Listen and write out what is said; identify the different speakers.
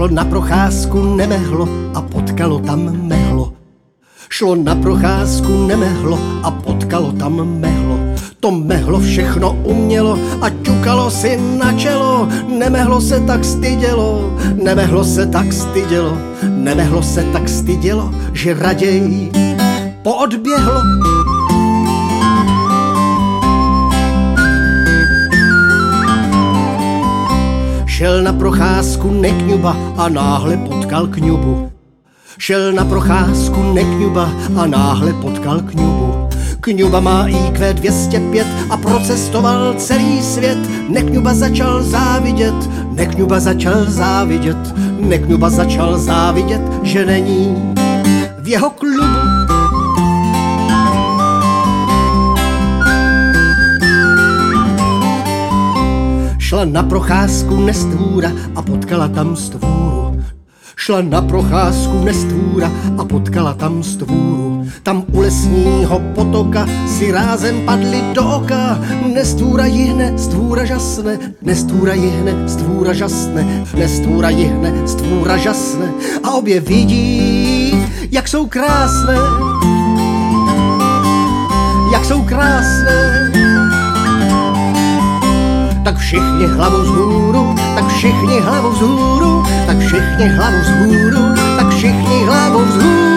Speaker 1: Šlo na procházku nemehlo a potkalo tam mehlo. Šlo na procházku nemehlo a potkalo tam mehlo. To mehlo všechno umělo a ťukalo si na čelo. Nemehlo se tak stydělo, nemehlo se tak stydělo, nemehlo se tak stydělo, že raději poodběhlo. Šel na procházku nekňuba a náhle potkal kňubu. Šel na procházku nekňuba a náhle potkal kňubu. Kňuba má IQ 205 a procestoval celý svět. Nekňuba začal závidět, nekňuba začal závidět, nekňuba začal závidět, že není v jeho klubu. Šla na procházku nestvůra a potkala tam stvůru. Šla na procházku nestvůra a potkala tam stvůru. Tam u lesního potoka si rázem padli do oka. Nestvůra jihne, stvůra žasne, nestvůra jihne, stvůra žasne, nestvůra jihne, stvůra žasne. A obě vidí, jak jsou krásné, jak jsou krásné. Tak všichni hlavu vzhůru, tak všichni hlavu vzhůru, tak všichni hlavu vzhůru, tak všichni hlavu vzhůru.